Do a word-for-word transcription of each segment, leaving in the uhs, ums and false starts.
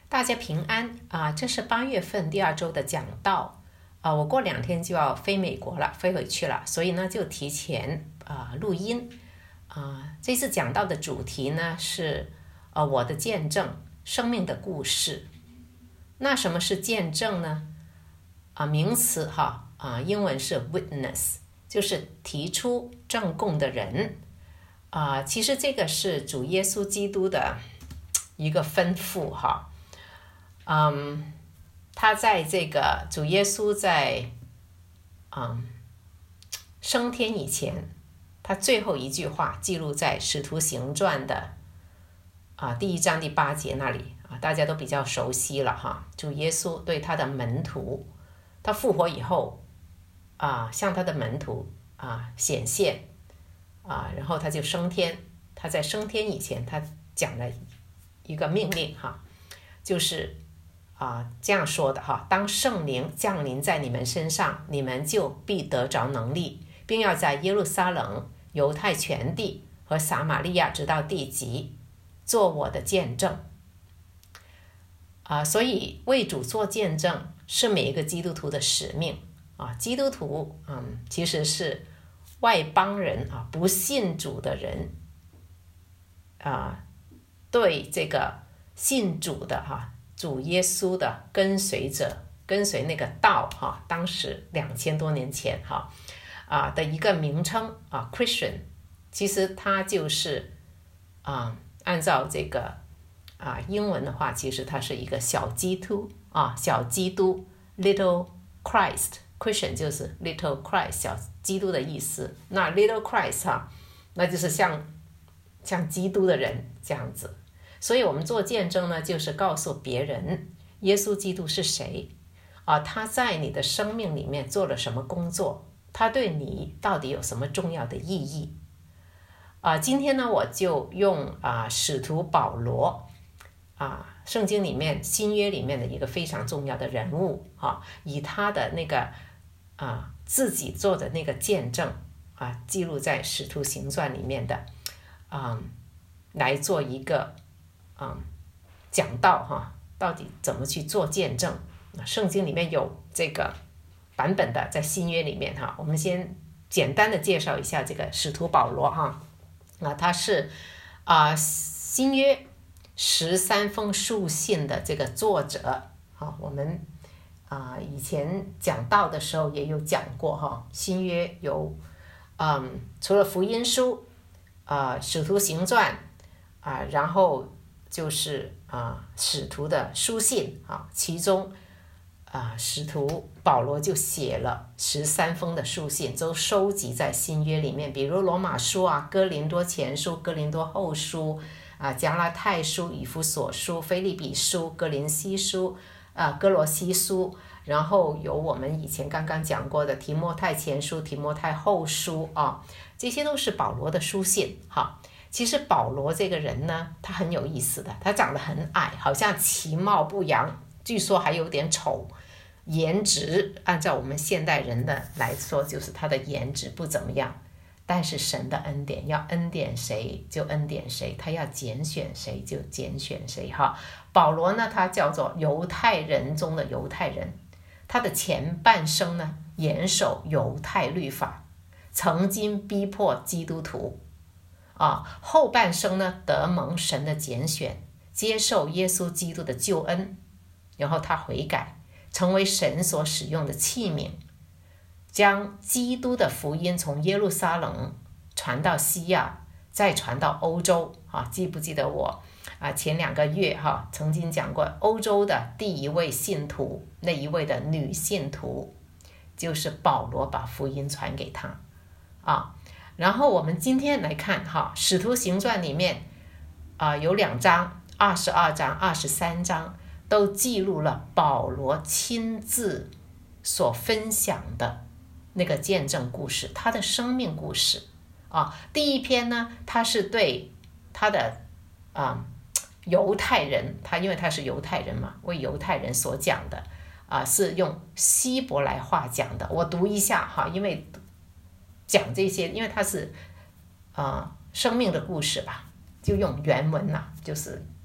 大家平安啊！这是八月份第二周的讲道啊，我过两天就要飞美国了，飞回去了，所以呢就提前啊录音啊。这次讲道的主题呢是呃我的见证，生命的故事。那什么是见证呢？啊，名词哈啊，英文是 witness， 就是提出证供的人啊。其实这个是主耶稣基督的一个吩咐哈。嗯，他在这个主耶稣在嗯升天以前，他最后一句话记录在《使徒行传》的啊第一章第八节那里啊，大家都比较熟悉了哈。主耶稣对他的门徒，他复活以后啊，向他的门徒啊显现啊，然后他就升天。他在升天以前，他讲了一个命令哈，就是啊，这样说的哈，当圣灵降临在你们身上，你们就必得着能力，并要在耶路撒冷、犹太全地和撒玛利亚直到地极，做我的见证。啊，所以为主做见证是每一个基督徒的使命啊。基督徒嗯，其实是外邦人啊，不信主的人啊，对这个信主的哈。主耶稣的跟随者，跟随那个道哈，当时两千多年前哈啊的一个名称啊 ，Christian， 其实它就是啊，按照这个啊英文的话，其实它是一个小基督啊，小基督 ，Little Christ，Christian 就是 Little Christ 小基督的意思。那 Little Christ 哈，那就是像像基督的人这样子。所以我们做见证呢，就是告诉别人耶稣基督是谁啊，他在你的生命里面做了什么工作，他对你到底有什么重要的意义啊。今天呢，我就用啊使徒保罗啊，圣经里面新约里面的一个非常重要的人物啊，以他的那个啊自己做的那个见证啊，记录在使徒行传里面的啊，来做一个嗯，讲到哈，到底怎么去做见证？圣经里面有这个版本的，在新约里面哈，我们先简单的介绍一下这个使徒保罗哈，啊，他是啊、呃、新约十三封书信的这个作者啊，我们啊、呃、以前讲道的时候也有讲过哈，新约有嗯除了福音书啊、呃、使徒行传啊、呃，然后就是啊，使徒的书信啊，其中啊，使徒保罗就写了十三封的书信，都收集在新约里面，比如罗马书啊、哥林多前书、哥林多后书啊、加拉太书、以弗所书、腓立比书、哥林西书啊、哥罗西书，然后有我们以前刚刚讲过的提摩太前书、提摩太后书啊，这些都是保罗的书信哈。其实保罗这个人呢，他很有意思的，他长得很矮，好像其貌不扬，据说还有点丑，颜值按照我们现代人的来说，就是他的颜值不怎么样。但是神的恩典，要恩典谁就恩典谁，他要拣选谁就拣选谁哈。保罗呢，他叫做犹太人中的犹太人，他的前半生呢，严守犹太律法，曾经逼迫基督徒。啊，后半生呢，得蒙神的拣选，接受耶稣基督的救恩，然后他悔改，成为神所使用的器皿，将基督的福音从耶路撒冷传到西亚，再传到欧洲啊。记不记得我啊前两个月哈曾经讲过，欧洲的第一位信徒，那一位的女信徒，就是保罗把福音传给他啊。然后我们今天来看哈，《使徒行传》里面啊、呃、有两章，二十二章、二十三章都记录了保罗亲自所分享的那个见证故事，他的生命故事啊。第一篇呢，他是对他的啊、呃、犹太人，他因为他是犹太人嘛，为犹太人所讲的啊、呃，是用希伯来话讲的。我读一下哈，因为讲这些，因为它是呃生命的故事吧，就用原文啦、啊，就是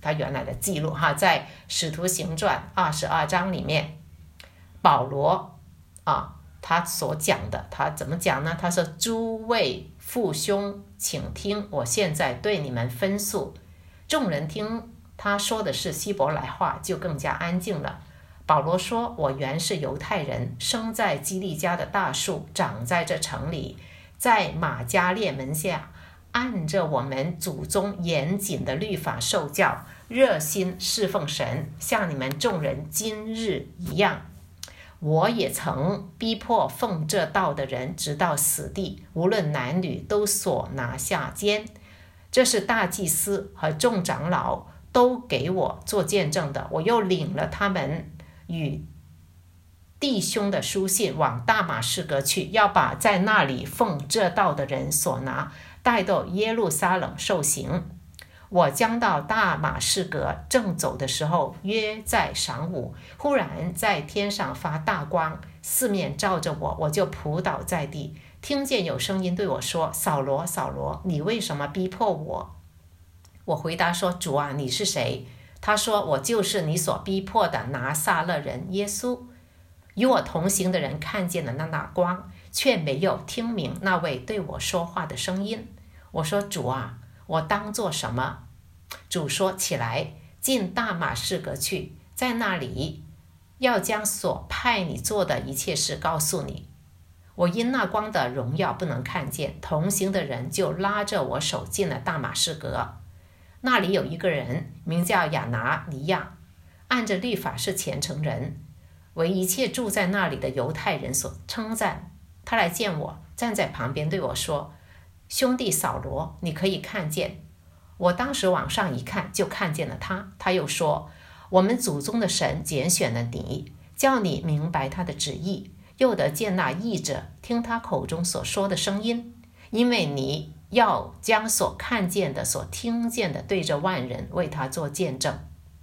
他原来的记录哈，在使徒行传二十二章里面，保罗啊他所讲的，他怎么讲呢？他说：诸位父兄，请听，我现在对你们分诉。众人听他说的是希伯来话，就更加安静了。保罗说：我原是犹太人，生在基利家的大树，长在这城里，在马加列门下，按着我们祖宗严谨的律法受教，热心侍奉神，像你们众人今日一样。我也曾逼迫奉这道的人，直到死地，无论男女，都所拿下监。这是大祭司和众长老都给我做见证的。我又领了他们与弟兄的书信，往大马士革去，要把在那里奉这道的人所拿带到耶路撒冷受刑。我将到大马士革，正走的时候，约在晌午，忽然在天上发大光，四面照着我，我就仆倒在地，听见有声音对我说：扫罗，扫罗，你为什么逼迫我？我回答说：主啊，你是谁？他说：我就是你所逼迫的拿撒勒人耶稣。与我同行的人看见了那大光，却没有听明那位对我说话的声音。我说：主啊，我当做什么？主说：起来，进大马士革去，在那里要将所派你做的一切事告诉你。我因那光的荣耀不能看见，同行的人就拉着我手进了大马士革。那里有一个人名叫亚拿尼亚，按着律法是虔诚人，为一切住在那里的犹太人所称赞。他来见我，站在旁边对我说：兄弟扫罗，你可以看见。我当时往上一看，就看见了他。他又说：我们祖宗的神拣选了你，叫你明白他的旨意，又得见那译者，听他口中所说的声音，因为你要将所看见的、所听见的对着万人，为他做见证。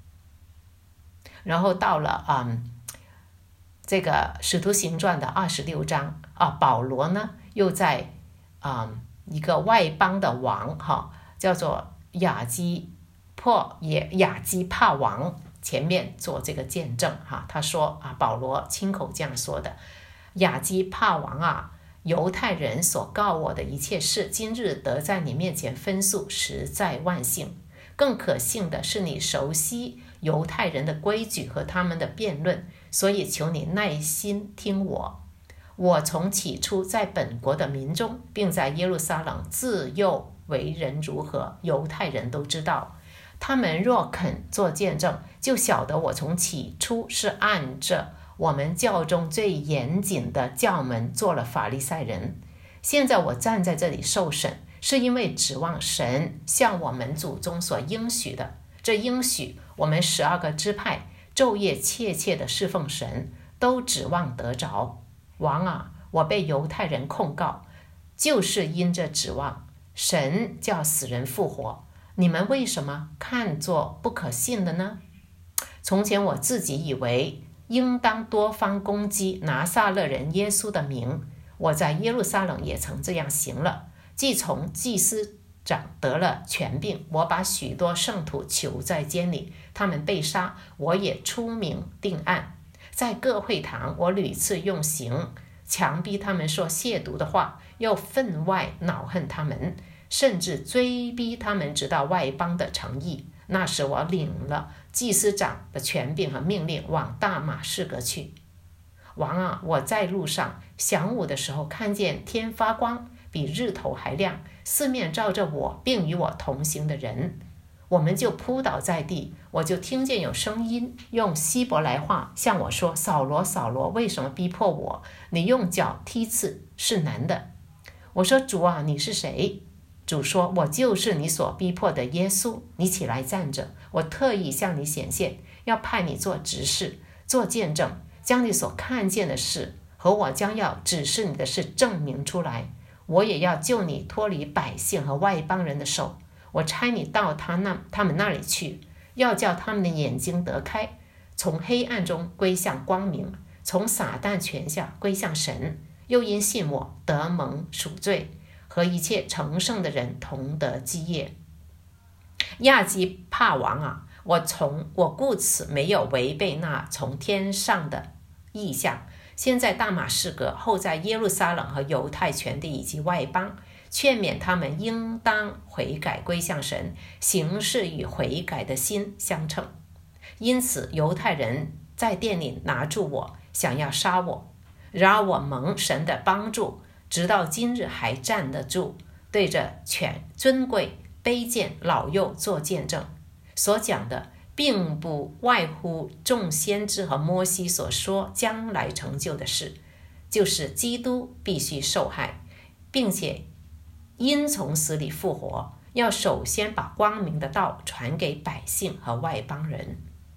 然后到了嗯，这个使徒行传的二十六章啊，保罗呢又在嗯一个外邦的王哈，叫做亚基破也亚基帕王前面做这个见证哈。他说啊，保罗亲口这样说的：亚基帕王啊，犹太人所告我的一切事，今日得在你面前分诉，实在万幸。更可信的是，你熟悉犹太人的规矩和他们的辩论，所以求你耐心听我。我从起初在本国的民中，并在耶路撒冷自幼为人如何，犹太人都知道。他们若肯做见证，就晓得我从起初是按着我们教中最严谨的教门做了法利赛人。现在我站在这里受审，是因为指望神向我们祖宗所应许的。这应许我们十二个支派昼夜切切的侍奉神，都指望得着。王啊，我被犹太人控告，就是因这指望。神叫死人复活，你们为什么看作不可信的呢？从前我自己以为应当多方攻击拿撒勒人耶稣的名，我在耶路撒冷也曾这样行了。既从祭司长得了权柄，我把许多圣徒囚在监里，他们被杀，我也出名定案。在各会堂，我屡次用刑强逼他们说亵渎的话，又分外恼恨他们，甚至追逼他们直到外邦的城邑。那时我领了祭司长的权柄和命令，往大马士革去。王啊，我在路上晌午的时候，看见天发光，比日头还亮，四面照着我并与我同行的人，我们就扑倒在地。我就听见有声音用希伯来话向我说：扫罗，扫罗，为什么逼迫我？你用脚踢刺是难的。我说：主啊，你是谁？主说：我就是你所逼迫的耶稣。你起来站着，我特意向你显现，要派你做执事，做见证，将你所看见的事和我将要指示你的事证明出来。我也要救你脱离百姓和外邦人的手。我差你到他那他们那里去，要叫他们的眼睛得开，从黑暗中归向光明，从撒旦权下归向神。又因信我得蒙赎罪，和一切成圣的人同得基业。亚基帕王啊， 我从我故此没有违背那从天上的意象。先在大马士革，后在耶路撒冷和犹太全地以及外邦，劝勉他们应当悔改归向神，行事与悔改的心相称。因此犹太人在店里拿住我，想要杀我，然而我蒙神的帮助，直到今日还站得住，对着权尊贵卑贱老幼做见证。所讲的并不外乎众先知和摩西所说将来成就的事，就是基督必须受害，并且因从死里复活，要首先把光明的道传给百姓和外邦人。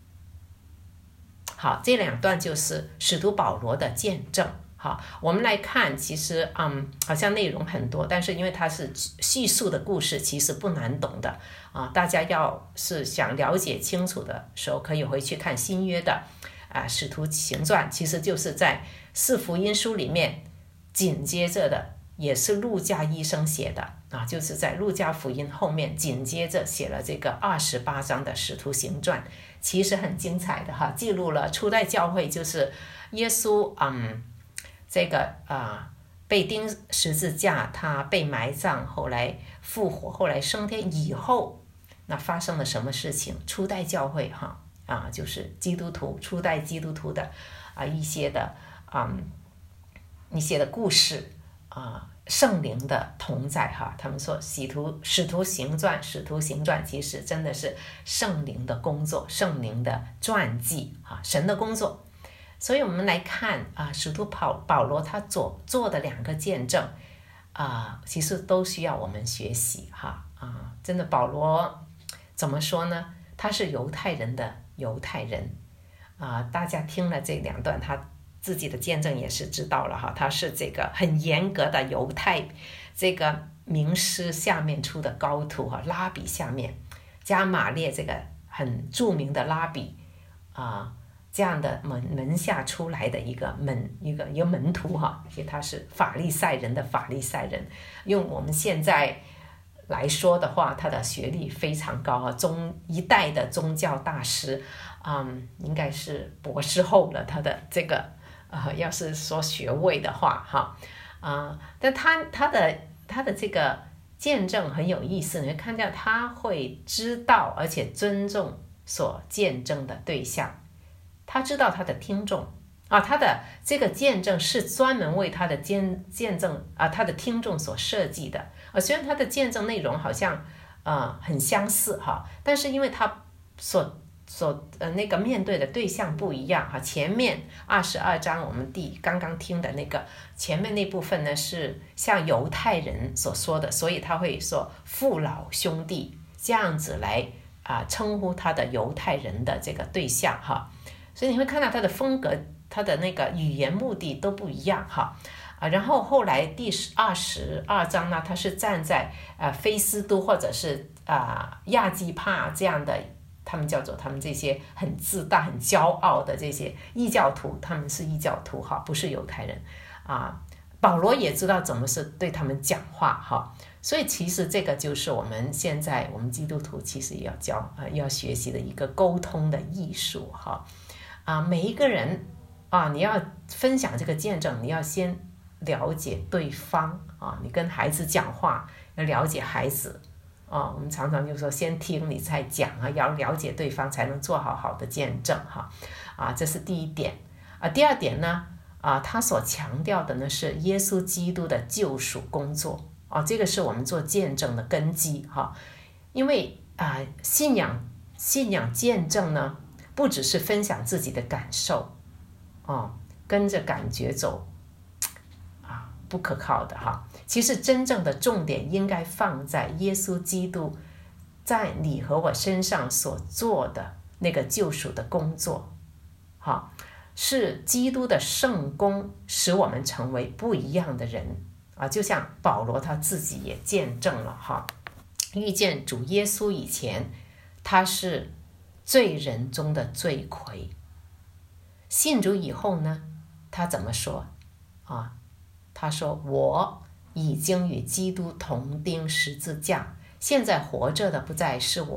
好，这两段就是使徒保罗的见证。好，我们来看，其实嗯，好像内容很多，但是因为它是叙述的故事，其实不难懂的啊。大家要是想了解清楚的时候，可以回去看新约的啊《使徒行传》，其实就是在四福音书里面紧接着的，也是路加医生写的啊，就是在路加福音后面紧接着写了这个二十八章的《使徒行传》，其实很精彩的哈，记录了初代教会，就是耶稣嗯。这个啊、呃，被钉十字架，他被埋葬，后来复活，后来升天以后，那发生了什么事情？初代教会哈啊，就是基督徒初代基督徒的啊一些的啊、嗯、一些的故事啊，圣灵的同在哈。他们说使徒使徒行传，使徒行传其实真的是圣灵的工作，圣灵的传记啊，神的工作。所以我们来看啊，使徒保保罗他所做的两个见证啊，其实都需要我们学习哈啊！真的，保罗怎么说呢？他是犹太人的犹太人啊，大家听了这两段，他自己的见证也是知道了哈，他是这个很严格的犹太这个名师下面出的高徒哈，拉比下面加马列这个很著名的拉比啊。这样的门门下出来的一个门一个一个门徒哈，因为他是法利赛人的法利赛人，用我们现在来说的话，他的学历非常高啊，中一代的宗教大师，嗯，应该是博士后了。他的这个呃，要是说学位的话哈啊、呃，但他他的他的这个见证很有意思，你会看到他会知道而且尊重所见证的对象。他知道他的听众啊，他的这个见证是专门为他的见见证啊，他的听众所设计的啊。虽然他的见证内容好像呃很相似哈，但是因为他所所呃那个面对的对象不一样哈。前面二十二章我们第刚刚听的那个前面那部分呢，是像犹太人所说的，所以他会说父老兄弟这样子来啊称呼他的犹太人的这个对象哈。所以你会看到他的风格，他的那个语言目的都不一样哈啊。然后后来第二十二章呢，他是站在呃菲斯都或者是啊、呃、亚基帕这样的，他们叫做他们这些很自大、很骄傲的这些异教徒，他们是异教徒哈，不是犹太人啊。保罗也知道怎么是对他们讲话哈。所以其实这个就是我们现在我们基督徒其实也要教啊、呃，要学习的一个沟通的艺术哈。啊，每一个人啊，你要分享这个见证，你要先了解对方啊。你跟孩子讲话要了解孩子啊。我们常常就说先听你再讲啊，要了解对方才能做好好的见证哈。啊，这是第一点啊。第二点呢啊，他所强调的呢是耶稣基督的救赎工作啊，这个是我们做见证的根基哈。因为啊，信仰信仰见证呢，不只是分享自己的感受，哦，跟着感觉走，啊，不可靠的哈。其实真正的重点应该放在耶稣基督在你和我身上所做的那个救赎的工作，哈，是基督的圣工使我们成为不一样的人啊。就像保罗他自己也见证了哈，遇见主耶稣以前，他是罪人中的罪魁，信主以后呢，他怎么说啊？他说我已经与基督同钉十字架，现在活着的不再是我，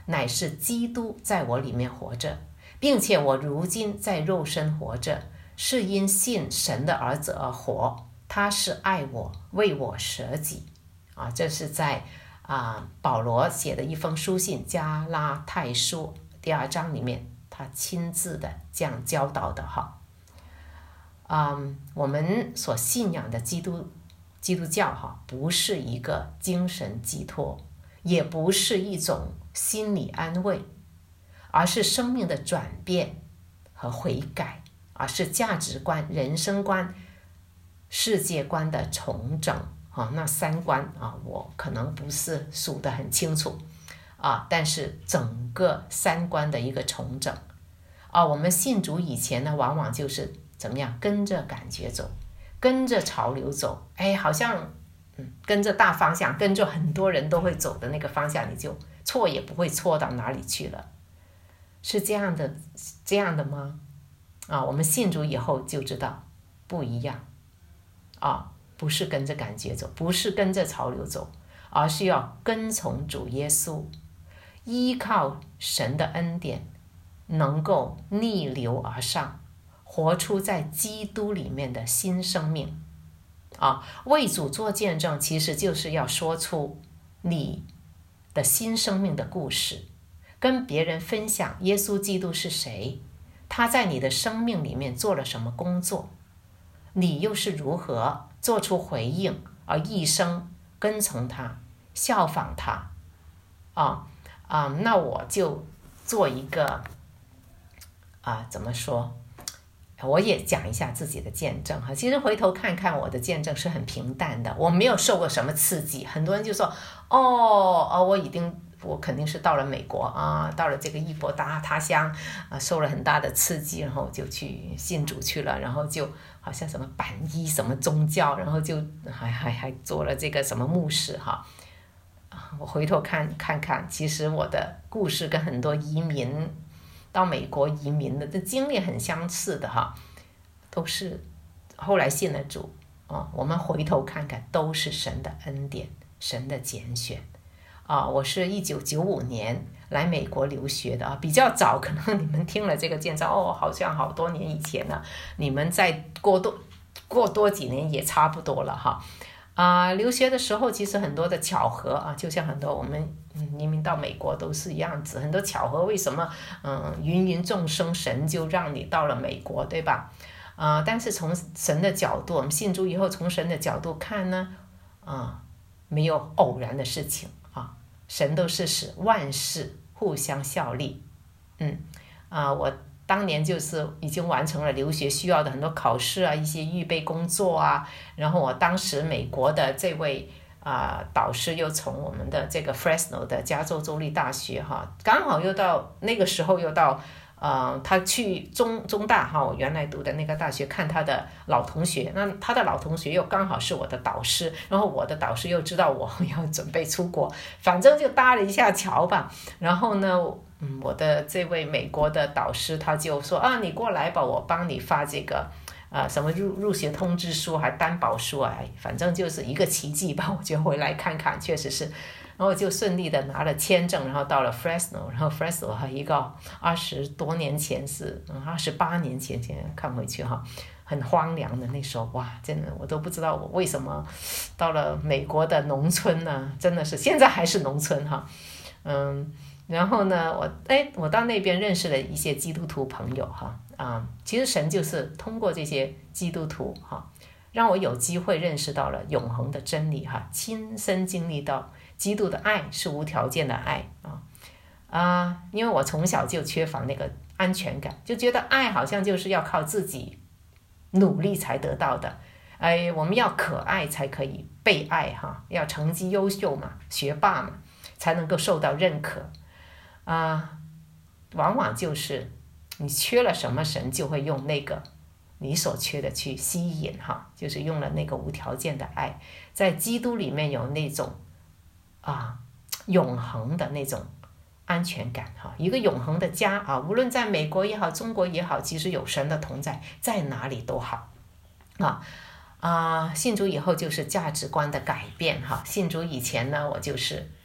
乃是基督在我里面活着，并且我如今在肉身活着，是因信神的儿子而活，他是爱我，为我舍己。啊，这是在啊保罗写的一封书信加拉太书第二章里面，他亲自的这样教导的哈。嗯，我们所信仰的基督基督教哈，不是一个精神寄托，也不是一种心理安慰，而是生命的转变和悔改，而是价值观、人生观、世界观的重整啊。那三观啊，我可能不是数得很清楚啊，但是整个三观的一个重整啊。我们信主以前呢，往往就是怎么样，跟着感觉走，跟着潮流走，哎，好像嗯，跟着大方向，跟着很多人都会走的那个方向，你就错也不会错到哪里去了，是这样的，这样的吗？啊，我们信主以后就知道不一样啊，不是跟着感觉走，不是跟着潮流走，而是要跟从主耶稣，依靠神的恩典，能够逆流而上，活出在基督里面的新生命啊！为主做见证，其实就是要说出你的新生命的故事，跟别人分享耶稣基督是谁，他在你的生命里面做了什么工作，你又是如何做出回应，而一生跟从他，效仿他啊啊！那我就做一个啊，怎么说？我也讲一下自己的见证哈。其实回头看看我的见证是很平淡的，我没有受过什么刺激。很多人就说，哦哦，我已经我肯定是到了美国啊，到了这个异国他他乡啊，受了很大的刺激，然后就去信主去了，然后就好像什么板衣什么宗教，然后就还还还做了这个什么牧师哈。我回头看看看，其实我的故事跟很多移民到美国移民的这经历很相似的哈，都是后来信了主啊。我们回头看看，都是神的恩典，神的拣选啊。我是一九九五年来美国留学的啊，比较早，可能你们听了这个见证哦，好像好多年以前了，你们再过多过多几年也差不多了哈。啊，留学的时候其实很多的巧合啊，就像很多我们移民到美国都是一样子，很多巧合。为什么嗯芸芸众生，神就让你到了美国，对吧？啊、呃，但是从神的角度，我们信主以后，从神的角度看呢，啊、呃，没有偶然的事情啊，神都是使万事互相效力。嗯啊、呃，我当年就是已经完成了留学需要的很多考试啊，一些预备工作啊，然后我当时美国的这位啊、呃、导师又从我们的这个 Fresno 的加州州立大学哈，刚好又到那个时候又到呃他去中中大哈，我原来读的那个大学看他的老同学，那他的老同学又刚好是我的导师，然后我的导师又知道我要准备出国，反正就搭了一下桥吧。然后呢嗯，我的这位美国的导师他就说啊，你过来吧，我帮你发这个啊、呃、什么入入学通知书还担保书啊，反正就是一个奇迹吧，我就回来看看，确实是，然后就顺利的拿了签证，然后到了 Fresno， 然后 Fresno 还一个二十多年前是二十八年前现在看回去哈，很荒凉的那时候，哇，真的我都不知道我为什么到了美国的农村呢，真的是现在还是农村哈，嗯。然后呢，我哎，我到那边认识了一些基督徒朋友哈啊，其实神就是通过这些基督徒哈，让我有机会认识到了永恒的真理哈，亲身经历到基督的爱是无条件的爱啊啊，因为我从小就缺乏那个安全感，就觉得爱好像就是要靠自己努力才得到的，哎，我们要可爱才可以被爱哈，要成绩优秀嘛，学霸嘛，才能够受到认可。啊，往往就是你缺了什么，神就会用那个你所缺的去吸引哈，就是用了那个无条件的爱，在基督里面有那种啊永恒的那种安全感哈，一个永恒的家啊，无论在美国也好，中国也好，其实有神的同在，在哪里都好啊啊！信主以后就是价值观的改变哈，信主以前呢，我就是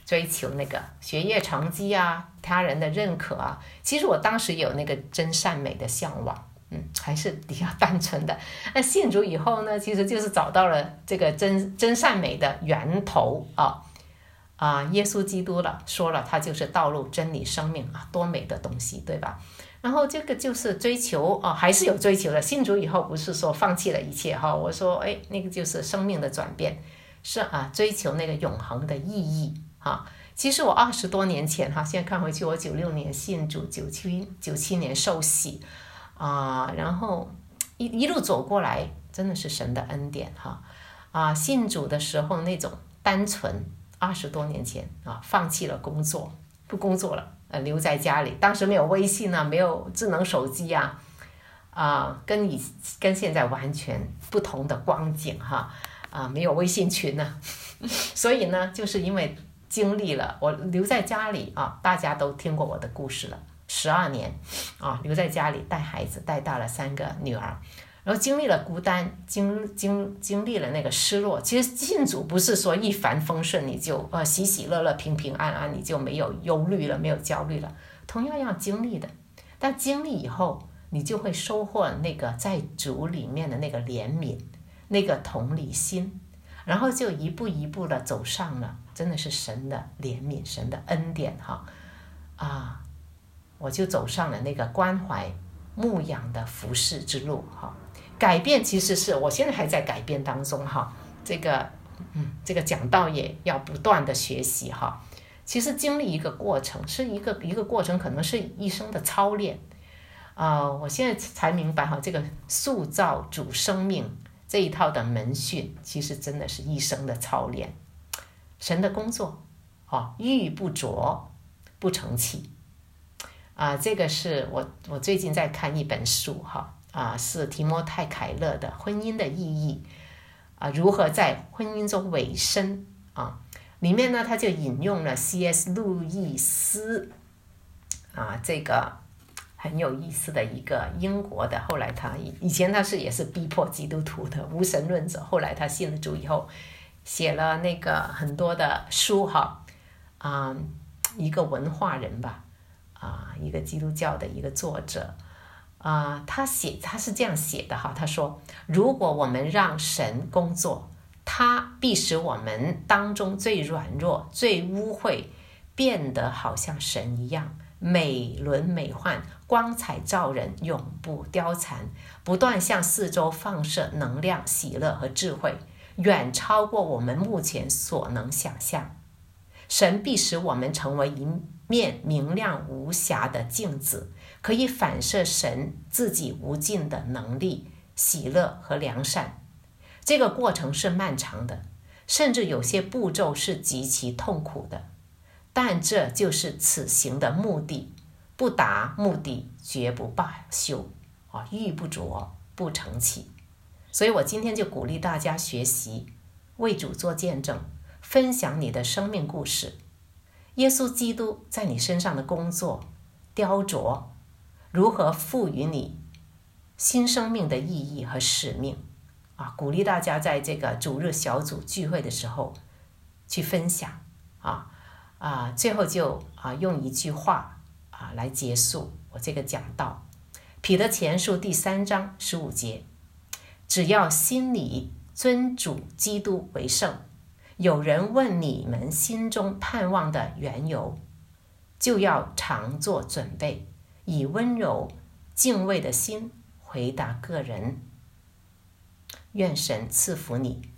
追求那个学业成绩啊，他人的认可啊。其实我当时有那个真善美的向往，嗯，还是比较单纯的。那信主以后呢，其实就是找到了这个真真善美的源头啊啊，耶稣基督了，说了他就是道路、真理、生命啊，多美的东西，对吧？然后这个就是追求啊，还是有追求的。信主以后不是说放弃了一切哈，我说哎，那个就是生命的转变，是啊，追求那个永恒的意义啊。其实我二十多年前哈，现在看回去，我九六年信主，九七九七年受洗啊，然后一一路走过来，真的是神的恩典哈啊！信主的时候那种单纯，二十多年前啊，放弃了工作，不工作了，呃，留在家里。当时没有微信啊，没有智能手机啊，啊，跟以跟现在完全不同的光景哈啊，没有微信群呢、啊，所以呢，就是因为经历了我留在家里啊，大家都听过我的故事了，十二年啊，留在家里带孩子，带大了三个女儿。然后经历了孤单，经经经历了那个失落。其实信主不是说一帆风顺，你就呃喜喜乐乐、平平安安，你就没有忧虑了，没有焦虑了。同样要经历的，但经历以后，你就会收获那个在主里面的那个怜悯，那个同理心，然后就一步一步的走上了，真的是神的怜悯、神的恩典哈啊，我就走上了那个关怀、牧养的服侍之路哈。改变其实是我现在还在改变当中哈，这个嗯，这个讲道也要不断的学习哈。其实经历一个过程，是一个一个过程，可能是一生的操练啊、呃。我现在才明白哈，这个塑造主生命这一套的门训，其实真的是一生的操练。神的工作哦，玉不琢不成器啊、呃，这个是我我最近在看一本书哈。啊，是提摩太凯勒的《婚姻的意义》啊，如何在婚姻中委身啊？里面呢，他就引用了 C S 路易斯啊，这个很有意思的一个英国的，后来他以前他是也是逼迫基督徒的无神论者，后来他信了主以后，写了那个很多的书哈啊，一个文化人吧啊，一个基督教的一个作者。啊、呃，他写他是这样写的哈，他说：如果我们让神工作，他必使我们当中最软弱、最污秽变得好像神一样，美轮美奂、光彩照人，永不凋残，不断向四周放射能量、喜乐和智慧，远超过我们目前所能想象。神必使我们成为一面明亮无瑕的镜子，可以反射神自己无尽的能力、喜乐和良善。这个过程是漫长的，甚至有些步骤是极其痛苦的，但这就是此行的目的。不达目的，绝不罢休啊！玉不琢不成器。所以我今天就鼓励大家学习，为主做见证，分享你的生命故事，耶稣基督在你身上的工作、雕琢，如何赋予你新生命的意义和使命啊！鼓励大家在这个主日小组聚会的时候去分享啊啊！最后就啊用一句话啊来结束我这个讲道，彼得前书第三章十五节：只要心里尊主基督为圣，有人问你们心中盼望的缘由，就要常做准备，以温柔敬畏的心回答个人。愿神赐福你。